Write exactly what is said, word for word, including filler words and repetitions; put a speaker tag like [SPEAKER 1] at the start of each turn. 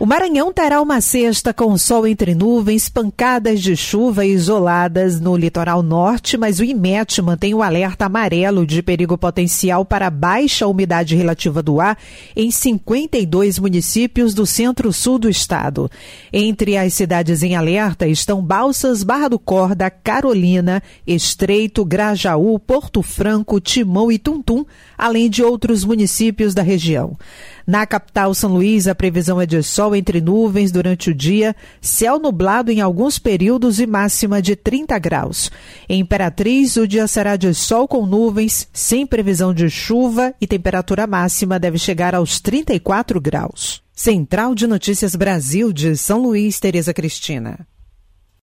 [SPEAKER 1] O Maranhão terá uma sexta com sol entre nuvens, pancadas de chuva isoladas no litoral norte, mas o IMET mantém o alerta amarelo de perigo potencial para baixa umidade relativa do ar em cinquenta e dois municípios do centro-sul do estado. Entre as cidades em alerta estão Balsas, Barra do Corda, Carolina, Estreito, Grajaú, Porto Franco, Timão e Tuntum, além de outros municípios da região. Na capital São Luís, a previsão é de sol entre nuvens durante o dia, céu nublado em alguns períodos e máxima de trinta graus. Em Imperatriz, o dia será de sol com nuvens, sem previsão de chuva e temperatura máxima deve chegar aos trinta e quatro graus. Central de Notícias Brasil de São Luís, Tereza Cristina.